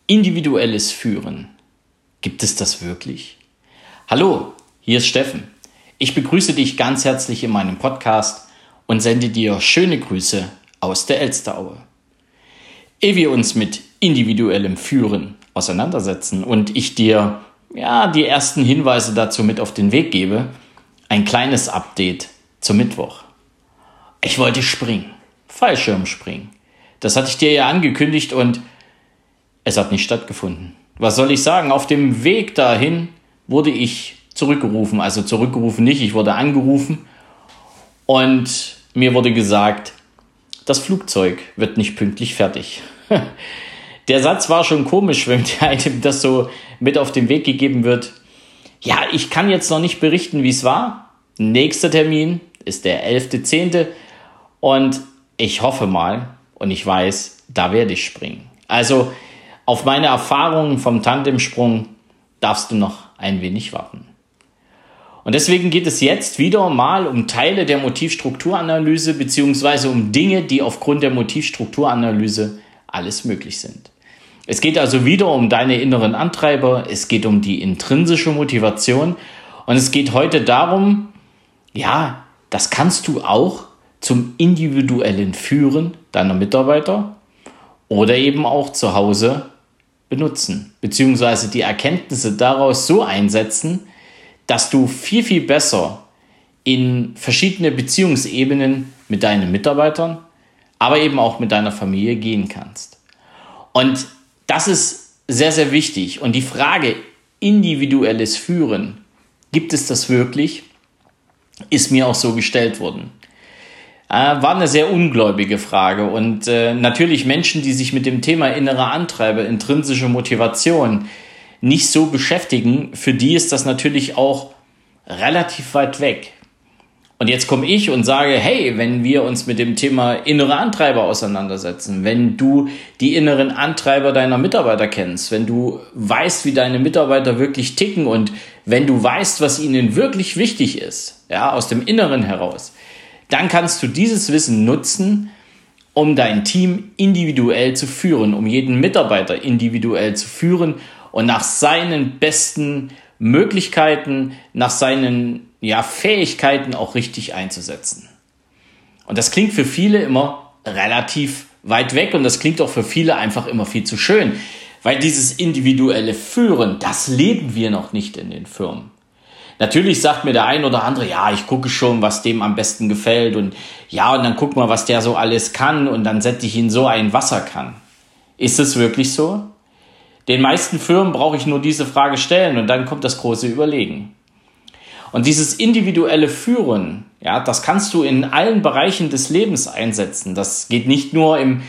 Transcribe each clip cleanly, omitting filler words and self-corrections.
Individuelles Führen. Gibt es das wirklich? Hallo, hier ist Steffen. Ich begrüße dich ganz herzlich in meinem Podcast und sende dir schöne Grüße aus der Elsteraue. Ehe wir uns mit individuellem Führen auseinandersetzen und ich dir die ersten Hinweise dazu mit auf den Weg gebe, ein kleines Update zum Mittwoch. Ich wollte springen, Fallschirmspringen. Das hatte ich dir ja angekündigt und es hat nicht stattgefunden. Was soll ich sagen? Auf dem Weg dahin wurde ich zurückgerufen. Also zurückgerufen nicht, ich wurde angerufen und mir wurde gesagt, das Flugzeug wird nicht pünktlich fertig. Der Satz war schon komisch, wenn einem das so mit auf den Weg gegeben wird. Ja, ich kann jetzt noch nicht berichten, wie es war. Nächster Termin ist der 11.10. und ich hoffe mal und ich weiß, da werde ich springen. Also auf meine Erfahrungen vom Tandemsprung darfst du noch ein wenig warten. Und deswegen geht es jetzt wieder mal um Teile der Motivstrukturanalyse beziehungsweise um Dinge, die aufgrund der Motivstrukturanalyse alles möglich sind. Es geht also wieder um deine inneren Antreiber, es geht um die intrinsische Motivation und es geht heute darum, das kannst du auch zum individuellen Führen deiner Mitarbeiter oder eben auch zu Hause benutzen, beziehungsweise die Erkenntnisse daraus so einsetzen, dass du viel, viel besser in verschiedene Beziehungsebenen mit deinen Mitarbeitern, aber eben auch mit deiner Familie gehen kannst. Und das ist sehr, sehr wichtig. Und die Frage individuelles Führen, gibt es das wirklich, ist mir auch so gestellt worden. War eine sehr ungläubige Frage und natürlich Menschen, die sich mit dem Thema innere Antreiber, intrinsische Motivation nicht so beschäftigen, für die ist das natürlich auch relativ weit weg. Und jetzt komme ich und sage, hey, wenn wir uns mit dem Thema innere Antreiber auseinandersetzen, wenn du die inneren Antreiber deiner Mitarbeiter kennst, wenn du weißt, wie deine Mitarbeiter wirklich ticken und wenn du weißt, was ihnen wirklich wichtig ist, aus dem Inneren heraus, dann kannst du dieses Wissen nutzen, um dein Team individuell zu führen, um jeden Mitarbeiter individuell zu führen und nach seinen besten Möglichkeiten, nach seinen Fähigkeiten auch richtig einzusetzen. Und das klingt für viele immer relativ weit weg und das klingt auch für viele einfach immer viel zu schön, weil dieses individuelle Führen, das leben wir noch nicht in den Firmen. Natürlich sagt mir der ein oder andere, ich gucke schon, was dem am besten gefällt und dann guck mal, was der so alles kann und dann setze ich ihn so ein, was er kann. Ist es wirklich so? Den meisten Firmen brauche ich nur diese Frage stellen und dann kommt das große Überlegen. Und dieses individuelle Führen, das kannst du in allen Bereichen des Lebens einsetzen. Das geht nicht nur im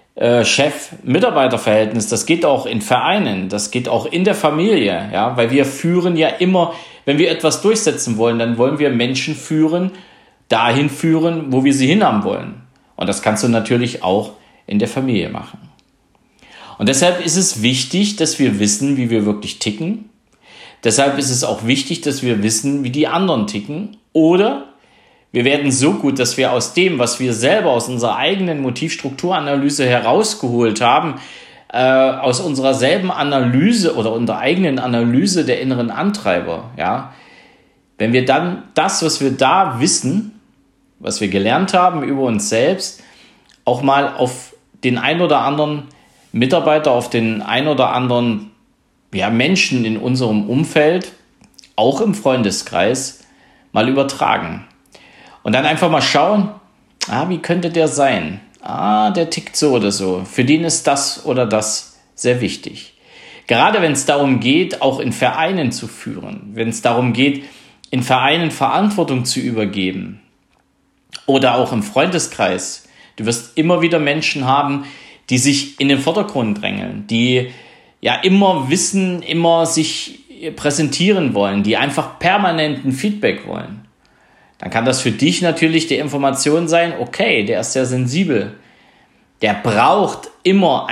Chef-Mitarbeiter-Verhältnis, das geht auch in Vereinen, das geht auch in der Familie, weil wir führen ja immer, wenn wir etwas durchsetzen wollen, dann wollen wir Menschen dahin führen, wo wir sie hinhaben wollen. Und das kannst du natürlich auch in der Familie machen. Und deshalb ist es wichtig, dass wir wissen, wie wir wirklich ticken. Deshalb ist es auch wichtig, dass wir wissen, wie die anderen ticken. Oder wir werden so gut, dass wir aus dem, was wir selber aus unserer eigenen Motivstrukturanalyse herausgeholt haben, aus unserer selben Analyse oder unserer eigenen Analyse der inneren Antreiber, wenn wir dann das, was wir da wissen, was wir gelernt haben über uns selbst, auch mal auf den ein oder anderen Mitarbeiter, auf den ein oder anderen Menschen in unserem Umfeld, auch im Freundeskreis, mal übertragen. Und dann einfach mal schauen, wie könnte der sein? Der tickt so oder so. Für den ist das oder das sehr wichtig. Gerade wenn es darum geht, auch in Vereinen zu führen, wenn es darum geht, in Vereinen Verantwortung zu übergeben oder auch im Freundeskreis. Du wirst immer wieder Menschen haben, die sich in den Vordergrund drängeln, die immer wissen, immer sich präsentieren wollen, die einfach permanenten Feedback wollen. Dann kann das für dich natürlich die Information sein, okay, der ist sehr sensibel. Der braucht immer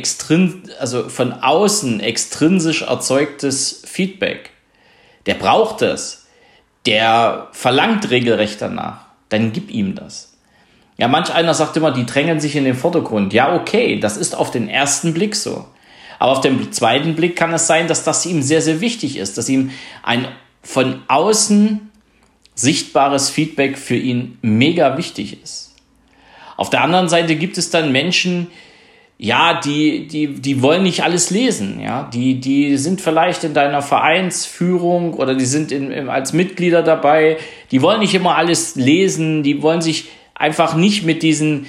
von außen extrinsisch erzeugtes Feedback. Der braucht es. Der verlangt regelrecht danach. Dann gib ihm das. Manch einer sagt immer, die drängen sich in den Vordergrund. Ja, okay, das ist auf den ersten Blick so. Aber auf den zweiten Blick kann es sein, dass das ihm sehr, sehr wichtig ist, dass ihm ein von außen sichtbares Feedback für ihn mega wichtig ist. Auf der anderen Seite gibt es dann Menschen, ja, die wollen nicht alles lesen, ja, die sind vielleicht in deiner Vereinsführung oder die sind als Mitglieder dabei, die wollen nicht immer alles lesen, die wollen sich einfach nicht mit diesen,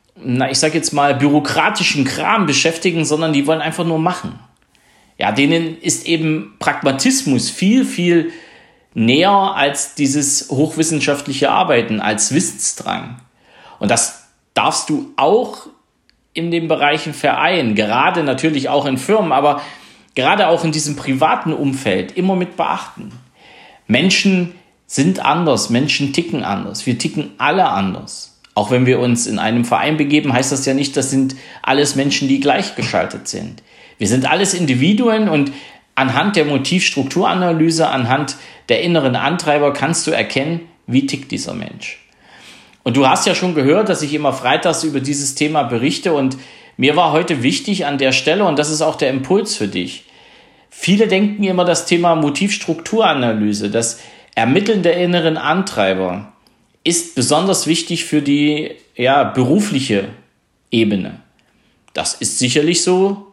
ich sag jetzt mal, bürokratischen Kram beschäftigen, sondern die wollen einfach nur machen. Ja, denen ist eben Pragmatismus viel, viel näher als dieses hochwissenschaftliche Arbeiten, als Wissensdrang. Und das darfst du auch in den Bereichen Verein, gerade natürlich auch in Firmen, aber gerade auch in diesem privaten Umfeld immer mit beachten. Menschen sind anders, Menschen ticken anders, wir ticken alle anders. Auch wenn wir uns in einem Verein begeben, heißt das ja nicht, das sind alles Menschen, die gleichgeschaltet sind. Wir sind alles Individuen und anhand der Motivstrukturanalyse, anhand der inneren Antreiber kannst du erkennen, wie tickt dieser Mensch. Und du hast ja schon gehört, dass ich immer freitags über dieses Thema berichte und mir war heute wichtig an der Stelle, und das ist auch der Impuls für dich. Viele denken immer das Thema Motivstrukturanalyse, das Ermitteln der inneren Antreiber ist besonders wichtig für die berufliche Ebene. Das ist sicherlich so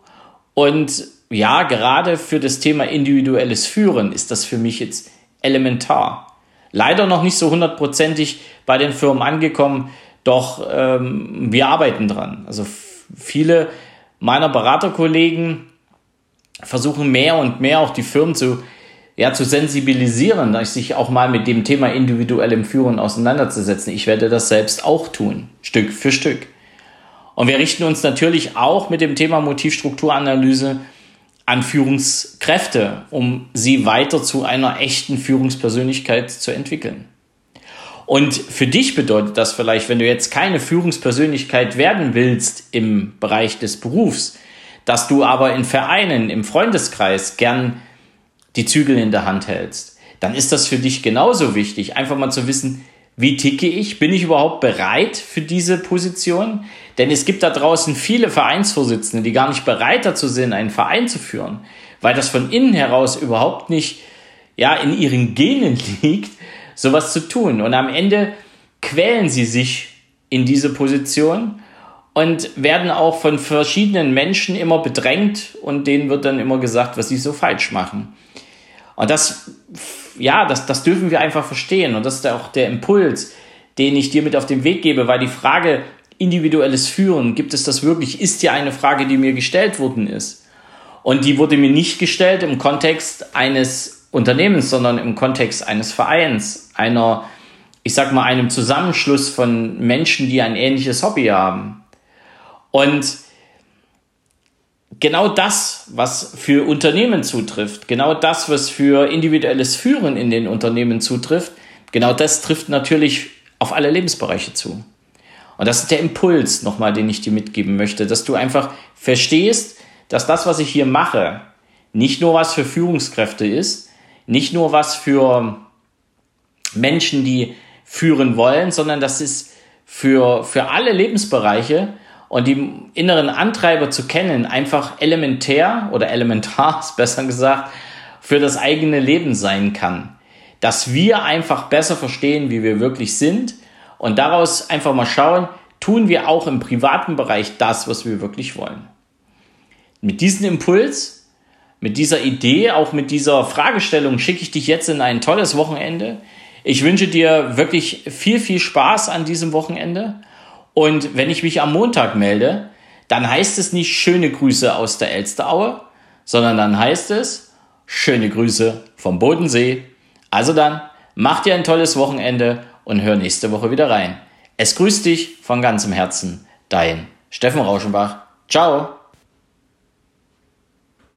und ja, gerade für das Thema individuelles Führen ist das für mich jetzt elementar. Leider noch nicht so 100%ig bei den Firmen angekommen, doch wir arbeiten dran. Also viele meiner Beraterkollegen versuchen mehr und mehr auch die Firmen zu sensibilisieren, sich auch mal mit dem Thema individuellem Führen auseinanderzusetzen. Ich werde das selbst auch tun, Stück für Stück. Und wir richten uns natürlich auch mit dem Thema Motivstrukturanalyse an Führungskräfte, um sie weiter zu einer echten Führungspersönlichkeit zu entwickeln. Und für dich bedeutet das vielleicht, wenn du jetzt keine Führungspersönlichkeit werden willst im Bereich des Berufs, dass du aber in Vereinen, im Freundeskreis gern die Zügel in der Hand hältst, dann ist das für dich genauso wichtig, einfach mal zu wissen, wie ticke ich? Bin ich überhaupt bereit für diese Position? Denn es gibt da draußen viele Vereinsvorsitzende, die gar nicht bereit dazu sind, einen Verein zu führen, weil das von innen heraus überhaupt nicht in ihren Genen liegt, sowas zu tun. Und am Ende quälen sie sich in diese Position und werden auch von verschiedenen Menschen immer bedrängt und denen wird dann immer gesagt, was sie so falsch machen. Und das dürfen wir einfach verstehen. Und das ist auch der Impuls, den ich dir mit auf den Weg gebe, weil die Frage individuelles Führen, gibt es das wirklich, ist ja eine Frage, die mir gestellt worden ist. Und die wurde mir nicht gestellt im Kontext eines Unternehmens, sondern im Kontext eines Vereins, einem Zusammenschluss von Menschen, die ein ähnliches Hobby haben. Und genau das, was für Unternehmen zutrifft, genau das, was für individuelles Führen in den Unternehmen zutrifft, genau das trifft natürlich auf alle Lebensbereiche zu. Und das ist der Impuls nochmal, den ich dir mitgeben möchte, dass du einfach verstehst, dass das, was ich hier mache, nicht nur was für Führungskräfte ist, nicht nur was für Menschen, die führen wollen, sondern das ist für alle Lebensbereiche. Und die inneren Antreiber zu kennen, einfach elementar ist besser gesagt, für das eigene Leben sein kann. Dass wir einfach besser verstehen, wie wir wirklich sind und daraus einfach mal schauen, tun wir auch im privaten Bereich das, was wir wirklich wollen. Mit diesem Impuls, mit dieser Idee, auch mit dieser Fragestellung schicke ich dich jetzt in ein tolles Wochenende. Ich wünsche dir wirklich viel, viel Spaß an diesem Wochenende. Und wenn ich mich am Montag melde, dann heißt es nicht schöne Grüße aus der Elsteraue, sondern dann heißt es schöne Grüße vom Bodensee. Also dann, mach dir ein tolles Wochenende und hör nächste Woche wieder rein. Es grüßt dich von ganzem Herzen, dein Steffen Rauschenbach. Ciao.